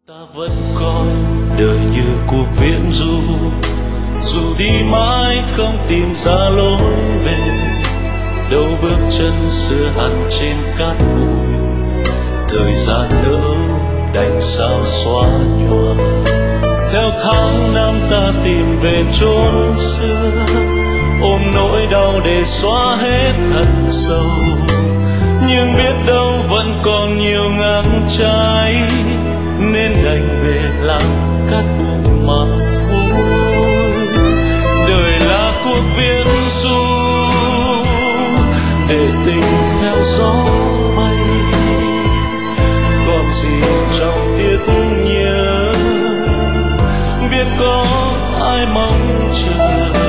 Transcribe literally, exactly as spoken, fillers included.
Ta vẫn coi đời như cuộc viễn du, dù đi mãi không tìm ra lối về, đâu bước chân xưa hằn trên cát bụi, thời gian đâu đành sao xóa nhòa. Theo tháng năm ta tìm về chốn xưa, ôm nỗi đau để xóa hết hận sâu, nhưng biết đâu vẫn còn nhiều ngang trái, nên đành về làng cát bụi mà thôi. Đời là cuộc viễn du để tình theo gió bay, còn gì trong tiếc nhớ, biết có ai mong chờ